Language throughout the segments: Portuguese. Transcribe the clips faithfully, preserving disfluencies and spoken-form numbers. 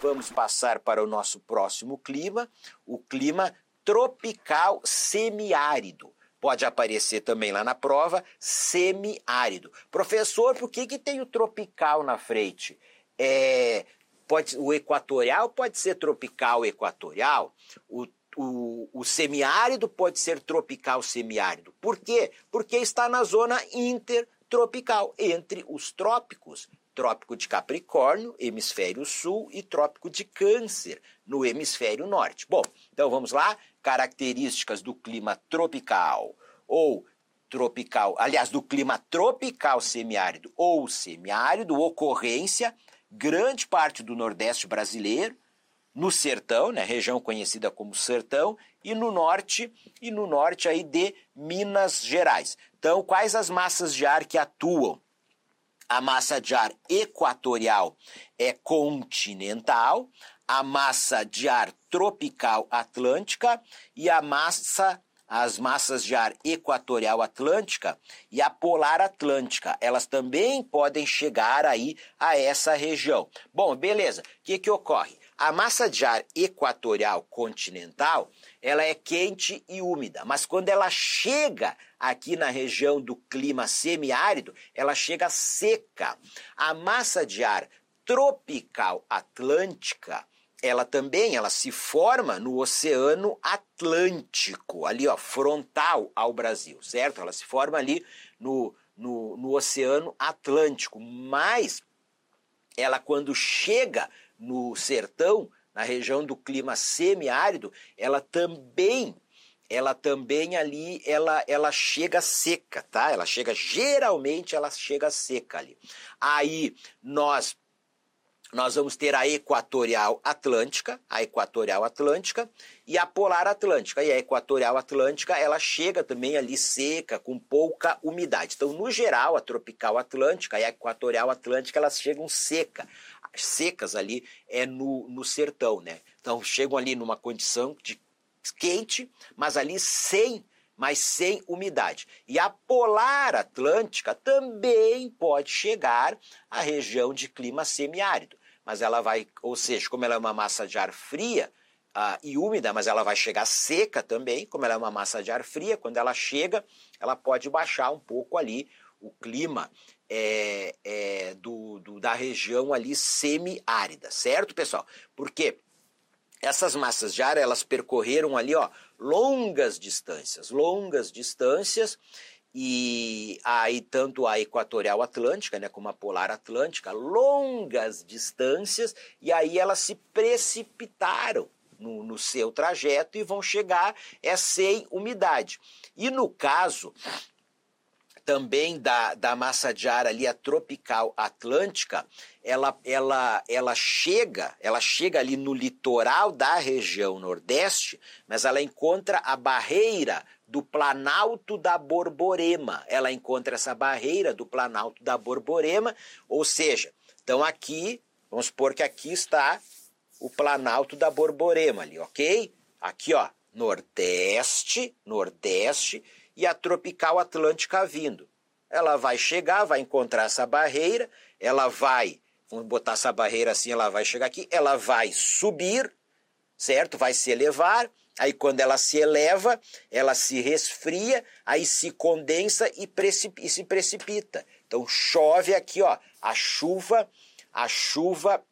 vamos passar para o nosso próximo clima, o clima tropical semiárido. Pode aparecer também lá na prova, semiárido. Professor, por que que tem o tropical na frente? É, pode, o equatorial pode ser tropical equatorial, o O, o semiárido pode ser tropical semiárido. Por quê? Porque está na zona intertropical, entre os trópicos. Trópico de Capricórnio, hemisfério sul, e trópico de Câncer, no hemisfério norte. Bom, então vamos lá. Características do clima tropical ou tropical, aliás, do clima tropical semiárido ou semiárido, ocorrência, grande parte do Nordeste brasileiro, no sertão, né, região conhecida como sertão, e no norte, e no norte aí de Minas Gerais. Então, quais as massas de ar que atuam? A massa de ar equatorial é continental, a massa de ar tropical atlântica e a massa as massas de ar equatorial atlântica e a polar atlântica. Elas também podem chegar aí a essa região. Bom, beleza. O que que ocorre? A massa de ar equatorial continental, ela é quente e úmida, mas quando ela chega aqui na região do clima semiárido, ela chega seca. A massa de ar tropical atlântica, ela também, ela se forma no Oceano Atlântico, ali ó, frontal ao Brasil, certo? Ela se forma ali no, no, no Oceano Atlântico, mas ela quando chega no sertão, na região do clima semiárido, ela também, ela também ali, ela, ela chega seca, tá? Ela chega, geralmente ela chega seca ali. Aí nós, nós vamos ter a equatorial atlântica, a equatorial atlântica e a polar atlântica. E a equatorial atlântica, ela chega também ali seca, com pouca umidade. Então, no geral, a tropical atlântica e a equatorial atlântica, elas chegam seca. secas ali é no, no sertão, né? Então chegam ali numa condição de quente, mas ali sem, mas sem umidade. E a polar atlântica também pode chegar à região de clima semiárido, mas ela vai, ou seja, como ela é uma massa de ar fria uh, e úmida, mas ela vai chegar seca também, como ela é uma massa de ar fria, quando ela chega, ela pode baixar um pouco ali o clima É, é, do, do, da região ali semiárida, certo, pessoal? Porque essas massas de ar, elas percorreram ali, ó, longas distâncias, longas distâncias, e aí tanto a equatorial atlântica, né, como a polar atlântica, longas distâncias, e aí elas se precipitaram no, no seu trajeto e vão chegar é, sem umidade. E no caso também da, da massa de ar ali, a tropical atlântica, ela, ela, ela, chega, ela chega ali no litoral da região nordeste, mas ela encontra a barreira do Planalto da Borborema. Ela encontra essa barreira do Planalto da Borborema, ou seja, então aqui, vamos supor que aqui está o Planalto da Borborema ali, ok? Aqui, ó, nordeste, nordeste, e a tropical atlântica vindo. Ela vai chegar, vai encontrar essa barreira, ela vai, vamos botar essa barreira assim, ela vai chegar aqui, ela vai subir, certo? Vai se elevar, aí quando ela se eleva, ela se resfria, aí se condensa e, precip, e se precipita. Então chove aqui, ó, a chuva, a chuva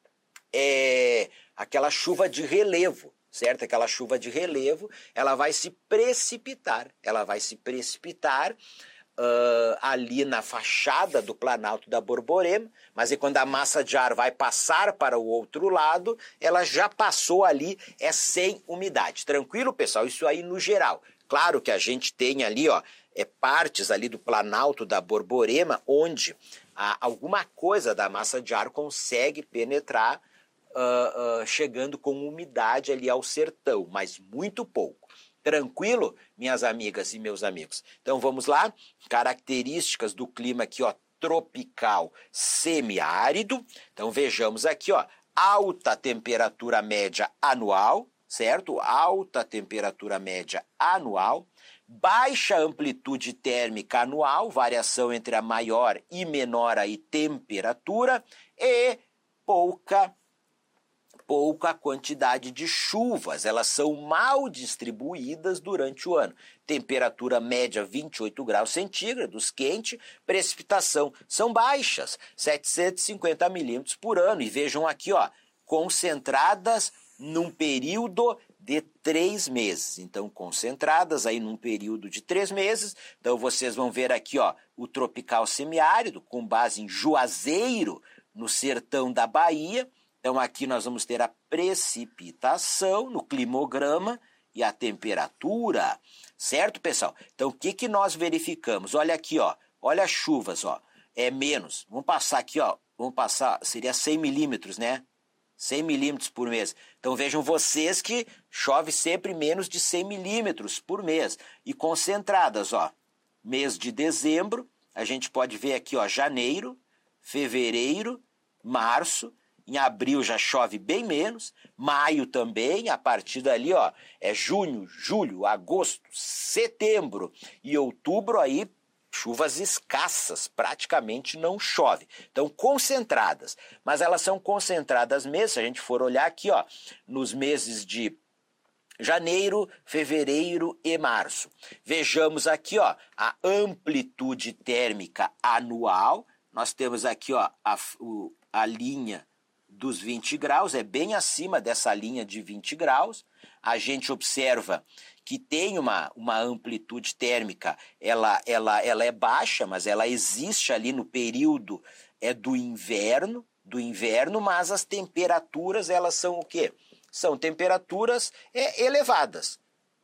é aquela chuva de relevo. Certo? Aquela chuva de relevo, ela vai se precipitar, ela vai se precipitar uh, ali na fachada do Planalto da Borborema, mas aí quando a massa de ar vai passar para o outro lado, ela já passou ali, é sem umidade. Tranquilo, pessoal? Isso aí no geral. Claro que a gente tem ali, ó, é, partes ali do Planalto da Borborema, onde ah, alguma coisa da massa de ar consegue penetrar, Uh, uh, chegando com umidade ali ao sertão, mas muito pouco. Tranquilo, minhas amigas e meus amigos? Então vamos lá, características do clima aqui, ó, tropical semiárido. Então vejamos aqui, ó, alta temperatura média anual, certo? Alta temperatura média anual, baixa amplitude térmica anual, variação entre a maior e menor aí temperatura, e pouca pouca quantidade de chuvas, elas são mal distribuídas durante o ano. Temperatura média vinte e oito graus centígrados, quente, precipitação são baixas, setecentos e cinquenta milímetros por ano. E vejam aqui, ó, concentradas num período de três meses. Então, concentradas aí num período de três meses. Então, vocês vão ver aqui, ó, o tropical semiárido, com base em Juazeiro, no sertão da Bahia. Então, aqui nós vamos ter a precipitação no climograma e a temperatura. Certo, pessoal? Então, o que, que nós verificamos? Olha aqui, ó. Olha as chuvas, ó. É menos. Vamos passar aqui, ó. Vamos passar, seria cem milímetros, né? cem milímetros por mês. Então vejam vocês que chove sempre menos de cem milímetros por mês. E concentradas, ó. Mês de dezembro, a gente pode ver aqui, ó, janeiro, fevereiro, março. Em abril já chove bem menos. Maio também, a partir dali, ó, é junho, julho, agosto, setembro e outubro aí, chuvas escassas, praticamente não chove. Então, concentradas, mas elas são concentradas mesmo, se a gente for olhar aqui, ó, nos meses de janeiro, fevereiro e março. Vejamos aqui, ó, a amplitude térmica anual. Nós temos aqui, ó, a, o, a linha dos vinte graus, é bem acima dessa linha de vinte graus. A gente observa que tem uma, uma amplitude térmica, ela, ela, ela é baixa, mas ela existe ali no período é, do inverno, do inverno, mas as temperaturas, elas são o quê? São temperaturas é, elevadas.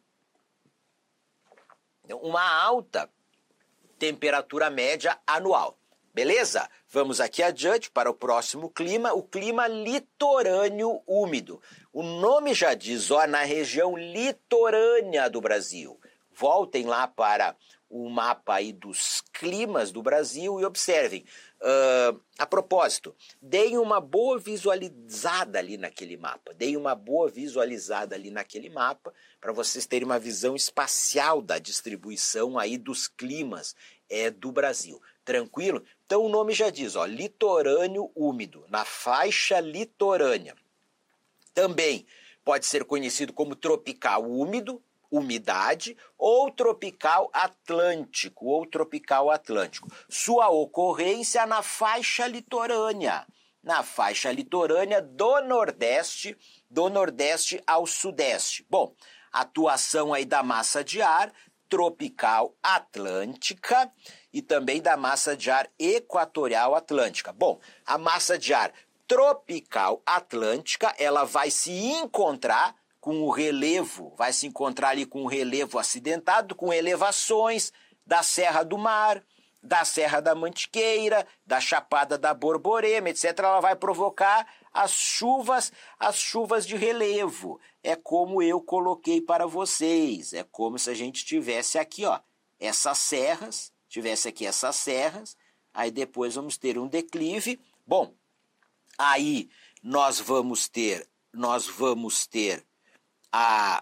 Uma alta temperatura média anual. Beleza? Vamos aqui adiante para o próximo clima, o clima litorâneo úmido. O nome já diz, ó, na região litorânea do Brasil. Voltem lá para o mapa aí dos climas do Brasil e observem. Uh, a propósito, deem uma boa visualizada ali naquele mapa. Deem uma boa visualizada ali naquele mapa para vocês terem uma visão espacial da distribuição aí dos climas é, do Brasil. Tranquilo? Então o nome já diz, ó, litorâneo úmido, na faixa litorânea. Também pode ser conhecido como tropical úmido, umidade, ou tropical atlântico, ou tropical atlântico. Sua ocorrência na faixa litorânea, na faixa litorânea do Nordeste, do Nordeste ao Sudeste. Bom, atuação aí da massa de ar tropical atlântica e também da massa de ar equatorial atlântica. Bom, a massa de ar tropical atlântica, ela vai se encontrar com o relevo, vai se encontrar ali com o relevo acidentado, com elevações da Serra do Mar, da Serra da Mantiqueira, da Chapada da Borborema, etcétera. Ela vai provocar as chuvas, as chuvas de relevo. É como eu coloquei para vocês. É como se a gente tivesse aqui, ó, essas serras, tivesse aqui essas serras, aí depois vamos ter um declive. Bom, aí nós vamos ter, nós vamos ter a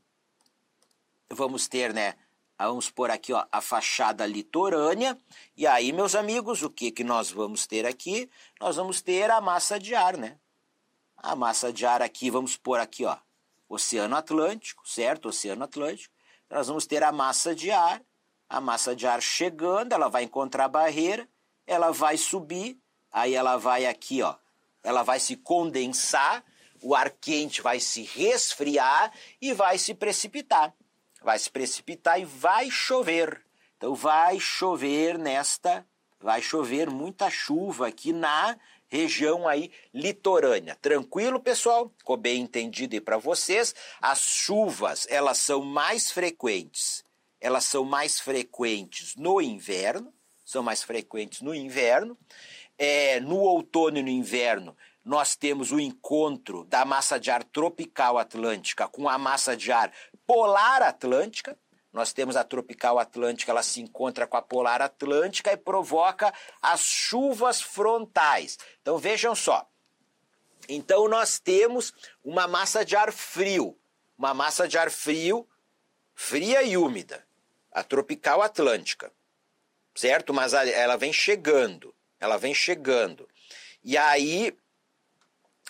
vamos ter, né, vamos pôr aqui, ó, a fachada litorânea, e aí, meus amigos, o que que nós vamos ter aqui? Nós vamos ter a massa de ar, né? A massa de ar aqui, vamos pôr aqui, ó, Oceano Atlântico, certo? Oceano Atlântico. Nós vamos ter a massa de ar, a massa de ar chegando, ela vai encontrar a barreira, ela vai subir, aí ela vai aqui, ó, ela vai se condensar, o ar quente vai se resfriar e vai se precipitar. Vai se precipitar e vai chover. Então vai chover nesta, vai chover muita chuva aqui na região aí litorânea. Tranquilo, pessoal? Ficou bem entendido aí para vocês? As chuvas, elas são mais frequentes. Elas são mais frequentes no inverno, são mais frequentes no inverno. É, no outono e no inverno, nós temos o encontro da massa de ar tropical atlântica com a massa de ar polar atlântica. Nós temos a tropical atlântica, ela se encontra com a polar atlântica e provoca as chuvas frontais. Então vejam só. Então nós temos uma massa de ar frio, uma massa de ar frio, fria e úmida, a tropical atlântica, certo? Mas ela vem chegando, ela vem chegando. E aí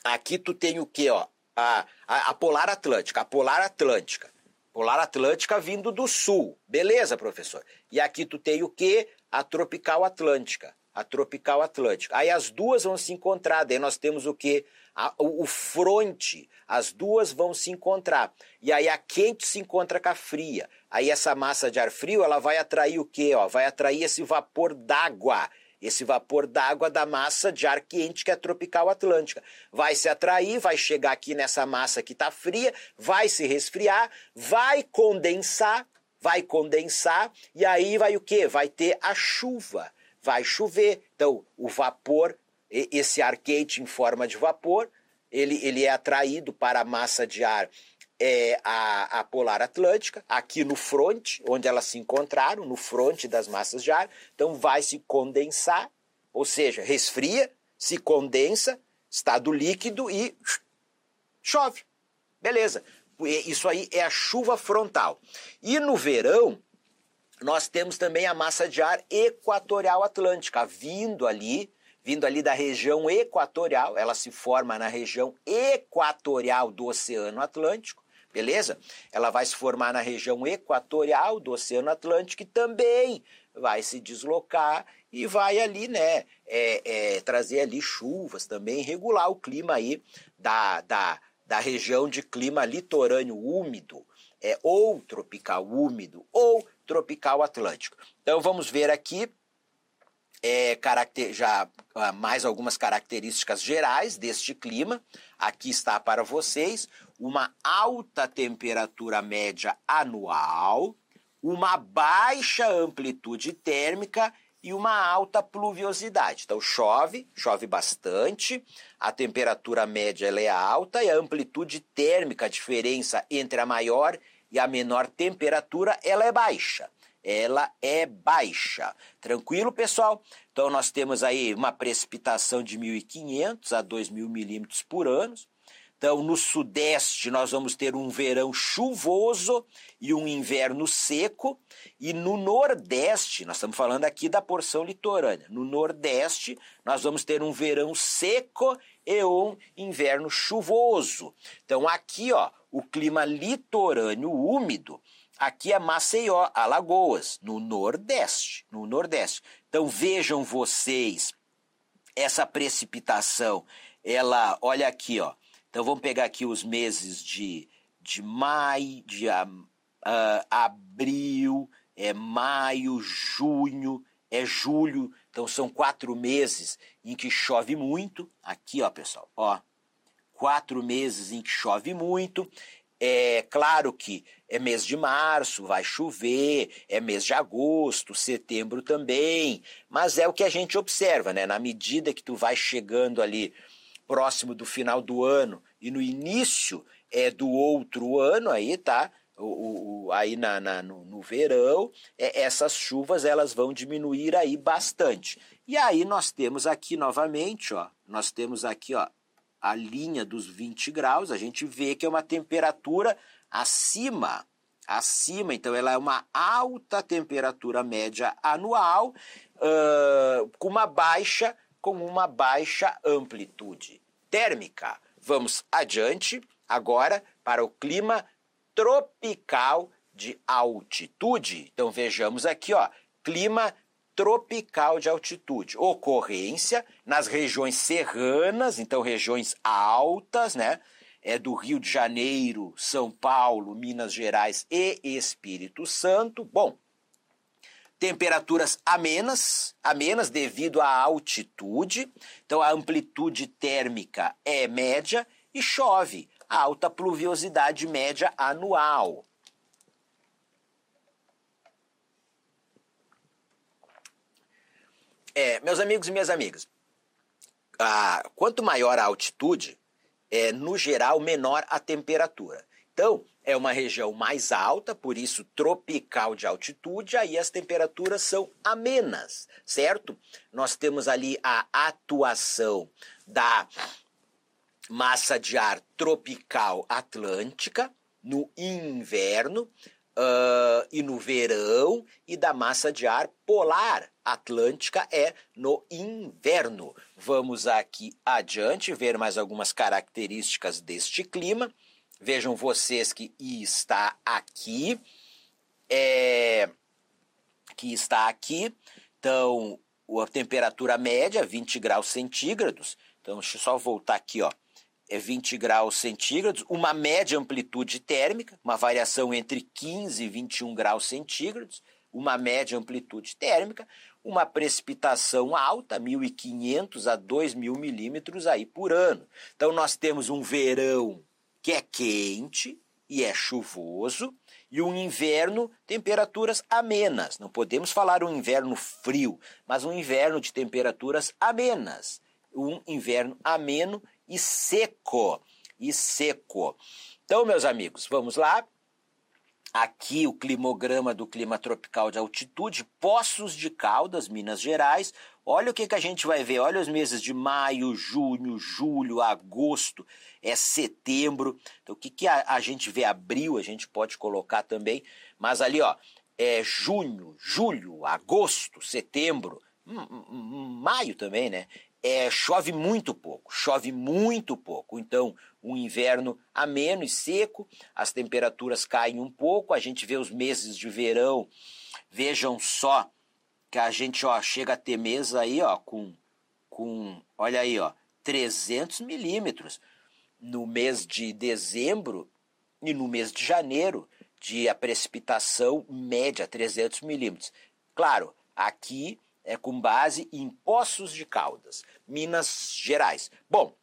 aqui tu tem o quê, ó? A, a, a polar atlântica, a polar atlântica. Polar atlântica vindo do sul. Beleza, professor? E aqui tu tem o quê? A tropical atlântica. A tropical atlântica. Aí as duas vão se encontrar. Daí nós temos o quê? A, o, o fronte. As duas vão se encontrar. E aí a quente se encontra com a fria. Aí essa massa de ar frio, ela vai atrair o quê? Ó? Vai atrair esse vapor d'água. Esse vapor d'água da massa de ar quente que é a tropical atlântica. Vai se atrair, vai chegar aqui nessa massa que está fria, vai se resfriar, vai condensar, vai condensar, e aí vai o quê? Vai ter a chuva, vai chover. Então, o vapor, esse ar quente em forma de vapor, ele, ele é atraído para a massa de ar É a, a polar atlântica, aqui no fronte, onde elas se encontraram, no fronte das massas de ar. Então vai se condensar, ou seja, resfria, se condensa, estado líquido e chove. Beleza. Isso aí é a chuva frontal. E no verão, nós temos também a massa de ar equatorial atlântica, vindo ali, vindo ali da região equatorial, ela se forma na região equatorial do Oceano Atlântico. Beleza? Ela vai se formar na região equatorial do Oceano Atlântico e também vai se deslocar e vai ali, né, é, é, trazer ali chuvas também, regular o clima aí da, da, da região de clima litorâneo úmido, é, ou tropical úmido, ou tropical atlântico. Então vamos ver aqui É, caracter, já ah, mais algumas características gerais deste clima. Aqui está para vocês uma alta temperatura média anual, uma baixa amplitude térmica e uma alta pluviosidade. Então chove, chove bastante, a temperatura média ela é alta e a amplitude térmica, a diferença entre a maior e a menor temperatura, ela é baixa. Ela é baixa. Tranquilo, pessoal? Então nós temos aí uma precipitação de mil e quinhentos a dois mil milímetros por ano. Então no sudeste nós vamos ter um verão chuvoso e um inverno seco. E no nordeste, nós estamos falando aqui da porção litorânea, no nordeste nós vamos ter um verão seco e um inverno chuvoso. Então aqui, ó, o clima litorâneo úmido. Aqui é Maceió, Alagoas, no Nordeste, no Nordeste. Então vejam vocês essa precipitação, ela, olha aqui, ó. Então vamos pegar aqui os meses de, de maio, de uh, abril, é maio, junho, é julho. Então são quatro meses em que chove muito. Aqui, ó, pessoal, ó, quatro meses em que chove muito. É claro que é mês de março, vai chover, é mês de agosto, setembro também, mas é o que a gente observa, né? Na medida que tu vai chegando ali próximo do final do ano e no início é do outro ano aí, tá? O, o, aí na, na, no, no verão, é, essas chuvas elas vão diminuir aí bastante. E aí nós temos aqui novamente, ó, nós temos aqui, ó, a linha dos vinte graus, a gente vê que é uma temperatura acima, acima, então ela é uma alta temperatura média anual, uh, com uma baixa, com uma baixa amplitude térmica. Vamos adiante agora para o clima tropical de altitude. Então vejamos aqui, ó, clima tropical de altitude, ocorrência nas regiões serranas, então regiões altas, né? É do Rio de Janeiro, São Paulo, Minas Gerais e Espírito Santo. Bom, temperaturas amenas, amenas devido à altitude, então a amplitude térmica é média e chove, a alta pluviosidade média anual. É, meus amigos e minhas amigas, ah, quanto maior a altitude, é, no geral, menor a temperatura. Então, é uma região mais alta, por isso tropical de altitude, aí as temperaturas são amenas, certo? Nós temos ali a atuação da massa de ar tropical atlântica no inverno uh, e no verão, e da massa de ar polar atlântica é no inverno. Vamos aqui adiante ver mais algumas características deste clima. Vejam vocês que está aqui, é, que está aqui, então a temperatura média vinte graus centígrados, então deixa eu só voltar aqui, ó, é vinte graus centígrados, uma média amplitude térmica, uma variação entre quinze e vinte e um graus centígrados, uma média amplitude térmica, uma precipitação alta, mil e quinhentos a dois mil milímetros aí por ano. Então nós temos um verão que é quente e é chuvoso, e um inverno, temperaturas amenas. Não podemos falar um inverno frio, mas um inverno de temperaturas amenas. Um inverno ameno e seco. E seco. Então, meus amigos, vamos lá. Aqui o climograma do clima tropical de altitude, Poços de Caldas, Minas Gerais. Olha o que, que a gente vai ver, olha os meses de maio, junho, julho, agosto, é setembro. Então o que, que a, a gente vê, abril, a gente pode colocar também, mas ali ó, é junho, julho, agosto, setembro, maio também, né? É, chove muito pouco, chove muito pouco, então um inverno ameno e seco, as temperaturas caem um pouco, a gente vê os meses de verão, vejam só que a gente ó, chega a ter mês aí ó, com, com, olha aí, ó, trezentos milímetros no mês de dezembro e no mês de janeiro, de a precipitação média, trezentos milímetros. Claro, aqui é com base em Poços de Caldas, Minas Gerais. Bom,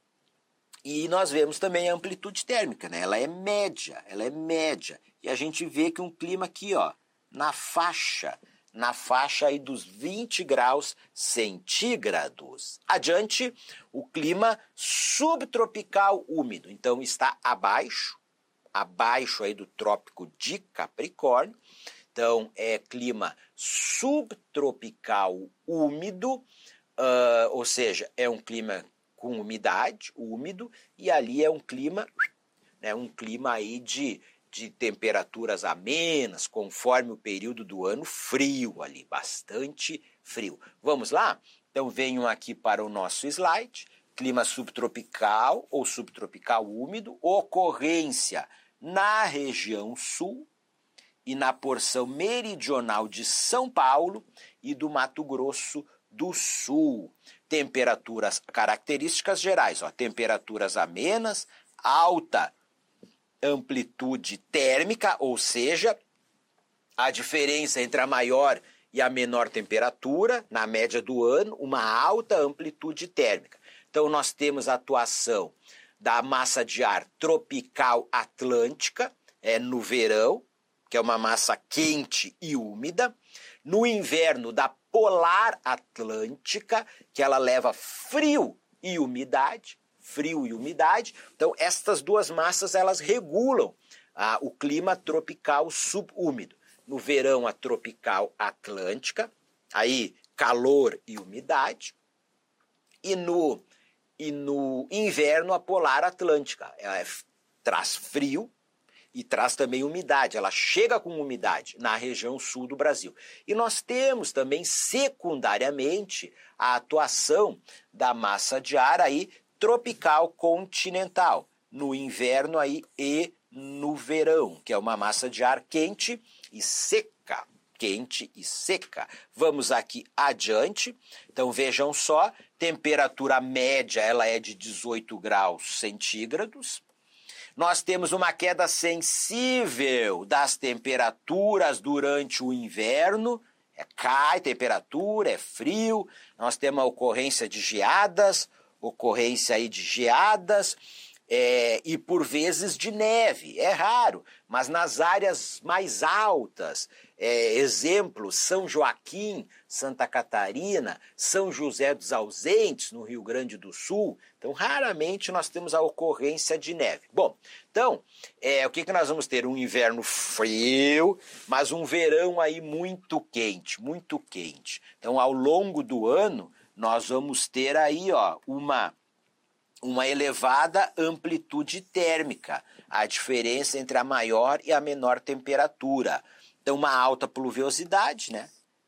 e nós vemos também a amplitude térmica, né? Ela é média, ela é média. E a gente vê que um clima aqui, ó, na faixa, na faixa aí dos vinte graus centígrados. Adiante, o clima subtropical úmido. Então está abaixo, abaixo aí do trópico de Capricórnio. Então, é clima subtropical úmido, uh, ou seja, é um clima com umidade, úmido, e ali é um clima, né, um clima aí de, de temperaturas amenas, conforme o período do ano, frio ali, bastante frio. Vamos lá? Então, venham aqui para o nosso slide, clima subtropical ou subtropical úmido, ocorrência na região sul, e na porção meridional de São Paulo e do Mato Grosso do Sul. Temperaturas, características gerais, ó, temperaturas amenas, alta amplitude térmica, ou seja, a diferença entre a maior e a menor temperatura, na média do ano, uma alta amplitude térmica. Então nós temos a atuação da massa de ar tropical atlântica, é, no verão, que é uma massa quente e úmida, no inverno da polar atlântica, que ela leva frio e umidade, frio e umidade. Então, estas duas massas, elas regulam ah, o clima tropical subúmido. No verão, a tropical atlântica, aí calor e umidade, e no, e no inverno, a polar atlântica, ela é, traz frio, e traz também umidade, ela chega com umidade na região sul do Brasil. E nós temos também, secundariamente, a atuação da massa de ar aí tropical continental, no inverno aí e no verão, que é uma massa de ar quente e seca, quente e seca. Vamos aqui adiante, então vejam só, temperatura média ela é de dezoito graus centígrados, nós temos uma queda sensível das temperaturas durante o inverno, é, cai temperatura, é frio, nós temos a ocorrência de geadas, ocorrência aí de geadas, é, e por vezes de neve, é raro, mas nas áreas mais altas, é, exemplo, São Joaquim, Santa Catarina, São José dos Ausentes, no Rio Grande do Sul, então raramente nós temos a ocorrência de neve. Bom, então, é, o que, que nós vamos ter? Um inverno frio, mas um verão aí muito quente, muito quente. Então, ao longo do ano, nós vamos ter aí ó, uma... uma elevada amplitude térmica, a diferença entre a maior e a menor temperatura. Então, uma alta pluviosidade, né?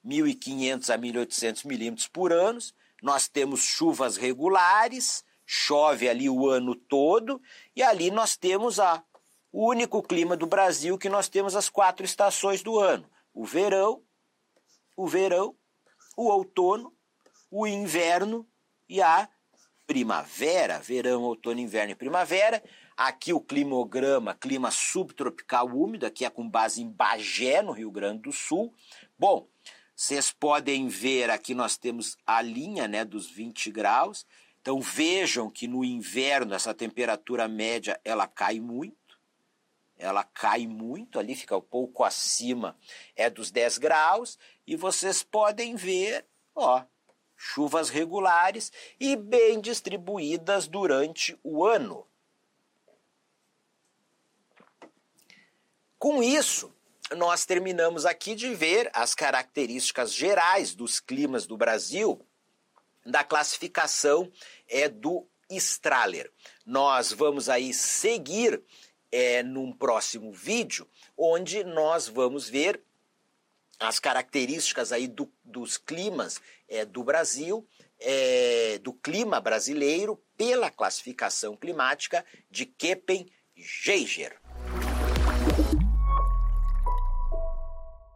mil e quinhentos a mil e oitocentos milímetros por ano. Nós temos chuvas regulares, chove ali o ano todo, e ali nós temos a, o único clima do Brasil que nós temos as quatro estações do ano. O verão, o verão, o outono, o inverno e a primavera. Verão, outono, inverno e primavera. Aqui o climograma, clima subtropical úmido, aqui é com base em Bagé, no Rio Grande do Sul. Bom, vocês podem ver, aqui nós temos a linha, né, dos vinte graus. Então vejam que no inverno essa temperatura média ela cai muito. Ela cai muito, ali fica um pouco acima é dos dez graus. E vocês podem ver, ó, chuvas regulares e bem distribuídas durante o ano. Com isso, nós terminamos aqui de ver as características gerais dos climas do Brasil, da classificação é, do Strahler. Nós vamos aí seguir é, num próximo vídeo, onde nós vamos ver as características aí do, dos climas é, do Brasil, é, do clima brasileiro, pela classificação climática de Köppen-Geiger.